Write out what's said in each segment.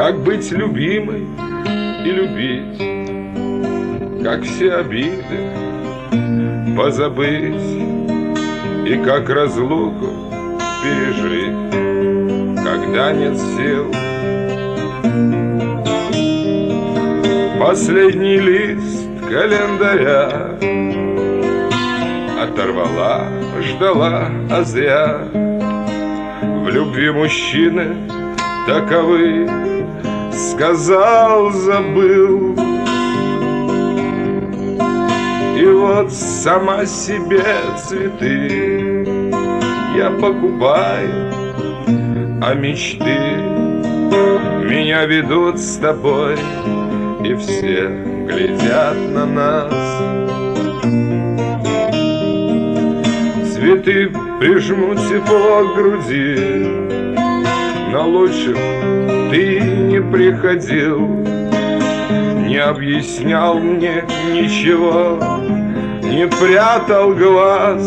Как быть любимой и любить, как все обиды позабыть, и как разлуку пережить, когда нет сил. Последний лист календаря оторвала, ждала, а зря. В любви мужчины таковы, сказал, забыл. И вот сама себе цветы я покупаю, а мечты меня ведут с тобой, и все глядят на нас. Цветы прижму тепло к груди, но лучше ты не приходил, не объяснял мне ничего, не прятал глаз.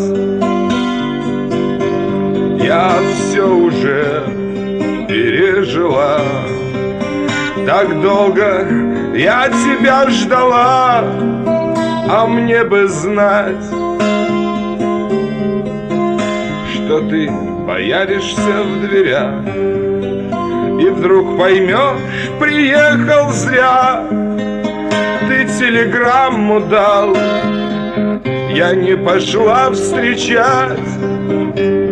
Я все уже пережила, так долго я тебя ждала, а мне бы знать, что ты появишься в дверях, и вдруг поймешь, приехал зря. Ты телеграмму дал, я не пошла встречать.